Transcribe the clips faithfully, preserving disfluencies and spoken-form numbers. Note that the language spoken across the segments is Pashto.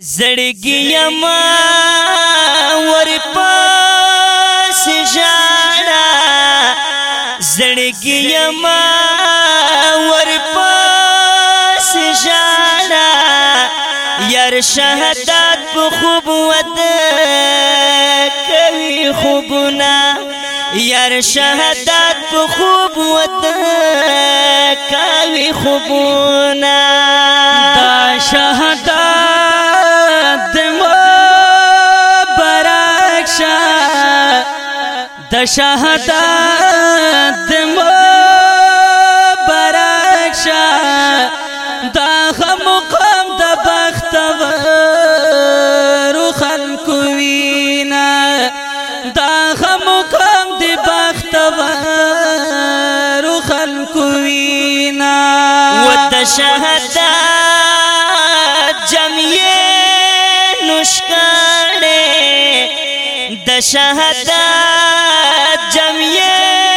زړګي ما ور پاس ژړا زړګي ما ور پاس ژړا یار شهادت په خوب ود کوي خوبنا یار شهادت په خوب ود کوي خوبنا دا شهادت د شهادت مبارک شه دا مقام د بختور خلکو وینا دا مقام د بختور خلکو وینا و د شهادت جمعیه نشکړه د شهادت جمعیه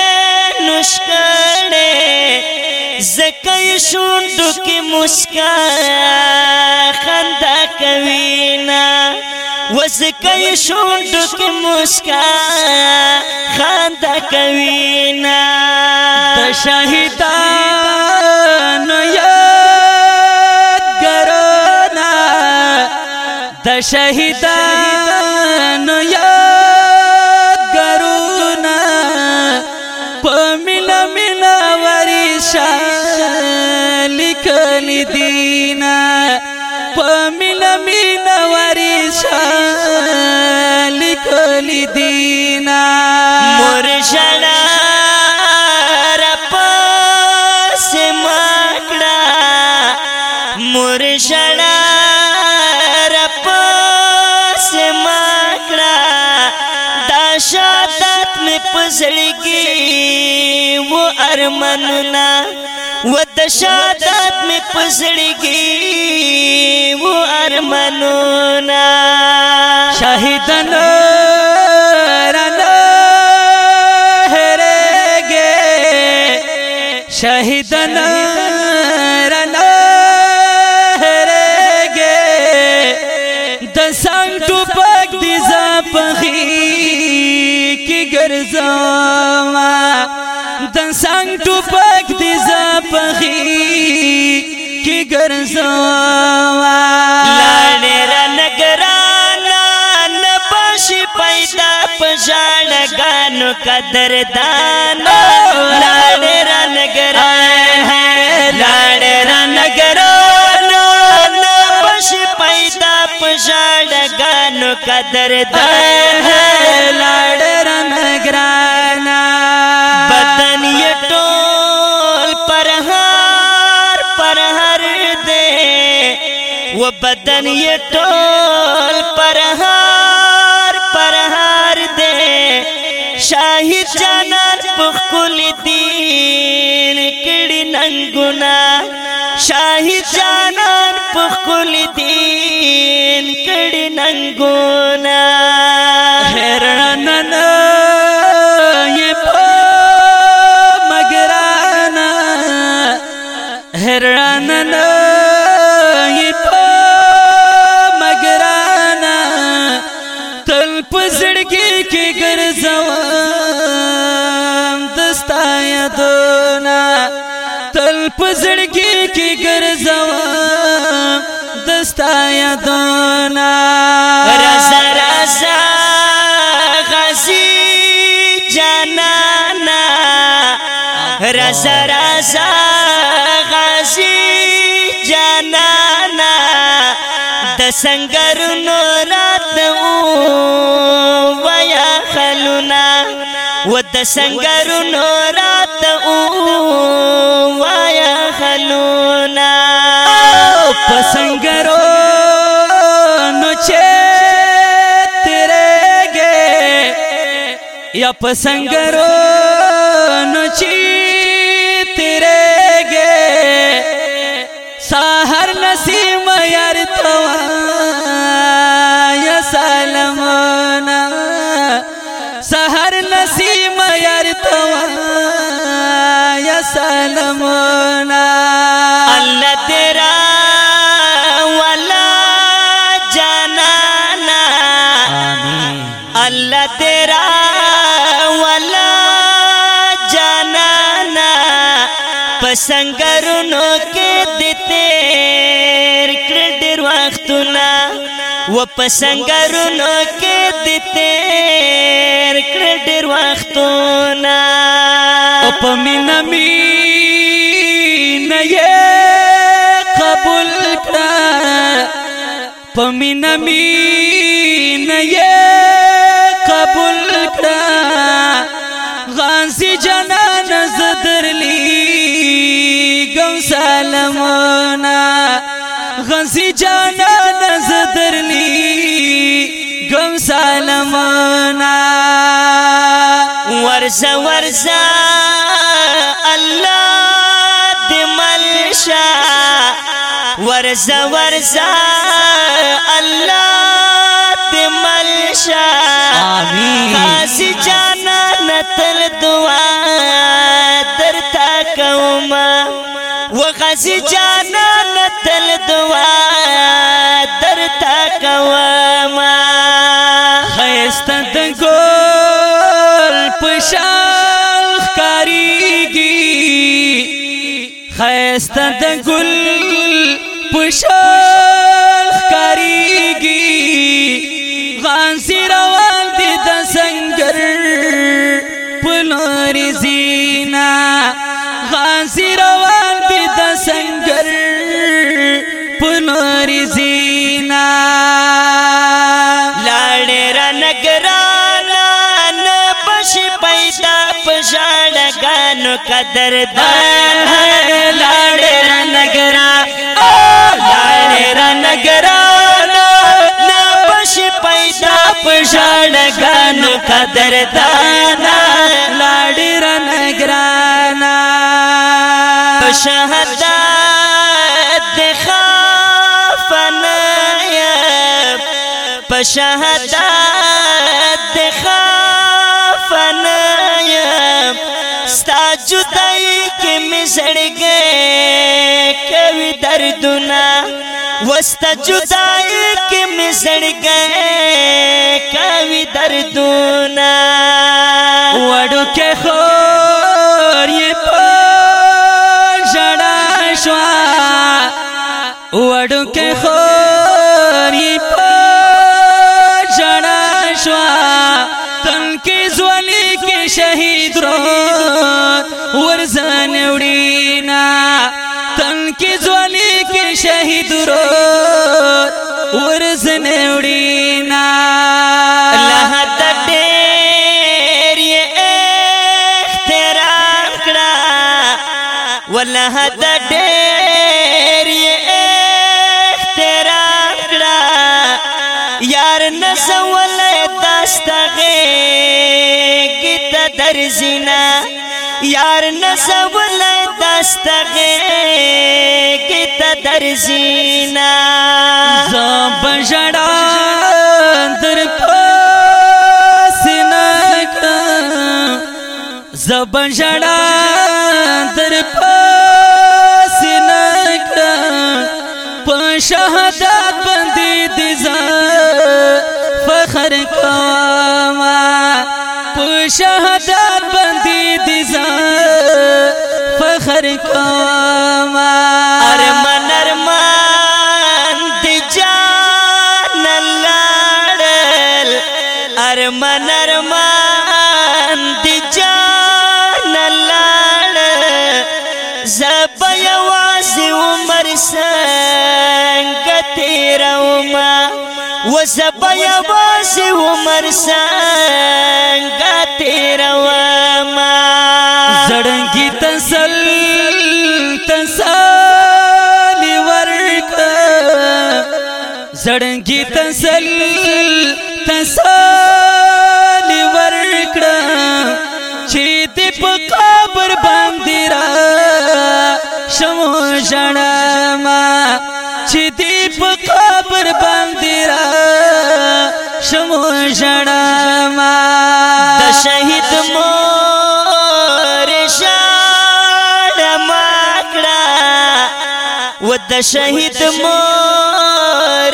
نشکړه زکای شوندو کې مسکا خندا کوینا وزکای شوندو کې مسکا خندا کوینا د شهیدانو یادګارونه د شهیدانو لیکلی دینا پمینا مینا وریشا لیکلی دینا مرشدا رپاس مکڑا مرشدا رپاس مکڑا دا شادت میں پزڑگی وہ ارمننا و د شهادت می پزړګي و ارمانونه شهیدانو رانه هرګي شهیدانو رانه هرګي د څنګ ټوپک دي زپخي کی ګرځما د څنګ ټوپک دي زپخي کی ګرځوا لاړې رنګرانا نبشي پیدا پژړګانو قدردان لاړې رنګرانا لاړې رنګرانا نبشي پیدا پژړګانو قدردان لاړې رنګرانا بدن یہ ٹول پر ہر پر ہر دے وہ بدن یہ ٹول پر ہر پر ہر دے شاہد جانان پخکل دین کڑی ننگنا شاہد جانان پخکل دین کڑی ننگنا حیراننا حیراننا یہ پا مگرانا تل پزړګي کې ګرځوم دستا یادونه تل پزړګي کې ګرځوم دستا یادونه رضا رضا غازی جانانا رضا رضا جانانا د سنگر نورات او ویا خلونا و د سنگر نورات او ویا خلونا پسنگرو نو چه تیرے گے یا پسنگرو نو چی تیرے گے سحر نسیم یار توا یا سلامنا سحر نسیم یار توا یا سلامنا اللہ تیرا والا پسنګرونو کې د تیر کړ ډېر وختونه و پسنګرونو کې د تیر کړ ډېر وختونه او په مینا مینا یې قبول کړه په مینا مینا یې قبول کړه غازی جانان زدرلی گم سلامنا غازی جانان زدرلی گم سلامنا ورزا ورزا الله دې ملشا ورزا ورزا الله دې ملشا آمین غازی جانان تل دعا درتا کوما و غازی جانان تل دعا درتا کوما خیسته د ګل پشان خاریږي خیسته د ګل پشان خاریږي غازی روان دي د سنگر پلوري زینا غازی روان دي د سنگر پلوري زینا لاړې را نګرانا نه بشي پیدا پښاړګانو قدردان لاړې را نګرا لاړې را نګرانا نه بشي پیدا پښاړګانو قدردان لاړې را نګرانا شهادت د خافنایم پشهادت د خافنایم ستا جدائی کې مې زړګی کوي دردونه وستا جدائی کې مې زړګی کوي دردونه وړو کې خور یې وړو کې خور یې په ژړا شوه تن کې ځواني کې شهید رود ورځان وړینا تن کې ځواني کې شهید رود ورځان وړینا الله د ډېر یې احترام کړه والله د ډېر یې احترام کړه یار نسول داستغه گیت درزینا یار نسول داستغه گیت درزینا زب جڑا در پاس نکا زب جڑا در پاس نکا پا شہادت بندی دیزا فخر کاما پا شہادت بندی دیزا فخر کاما ارمان ارمان دی جان لاړل ارمان ارمان دی جان لاړل زب یوازې عمر څنګه تیروما و زب یوازې عمر څنګه تیروما زړګي تسل تسالي ورکا زړګي تسل تسالي ورکا چې دې په قبر باندې را شمو ژړما چې دې په قبر باندې را شمو ژړما د شهید مور شاړما کړه و د شهید مور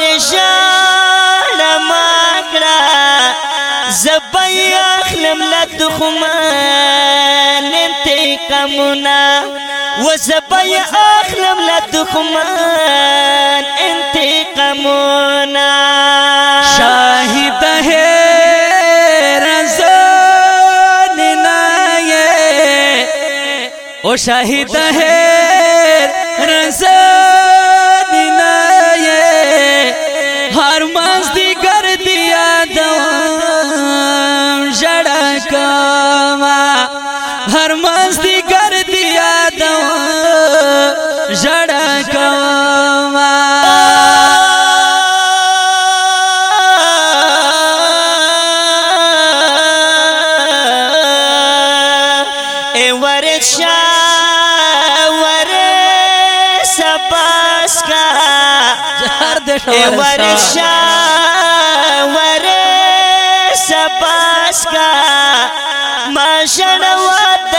شاړما کړه زبای اخلم لا دخمان انتقامنا وزبای اخلم لدخمان انتقامونا شاهد ہے رضان نائے او شاہد ہے رضان نائے ہر مزدی کر دیا دوام جڑا کاما ہر مزدی کر دیا دوام جڑا کاما ورشا ورشا باس کا ماشنا وات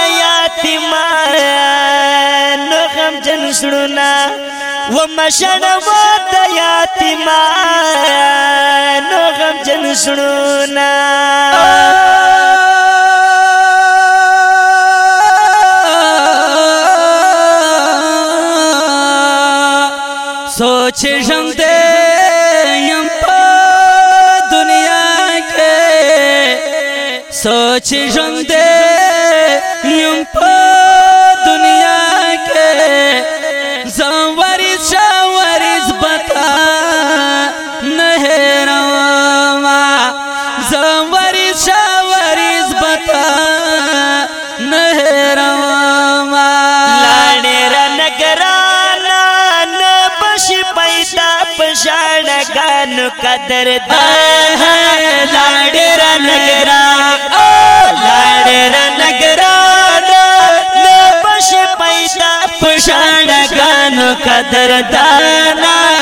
یاتیمان نو غم جن سڑنا و ماشنا وات یاتیمان نو غم جن سڑنا سوچ جمدے یم پا دنیا کے سوچ جمدے یم پا دنیا کے زنوریز شاوریز بتا نہرما زنوریز شاوریز بتا نہرما لانے را نگرانا پیدا پشاڑا گانو قدر دان لاڑیرا نگران لاڑیرا نگران نبش پیدا پشاڑا گانو قدر دانا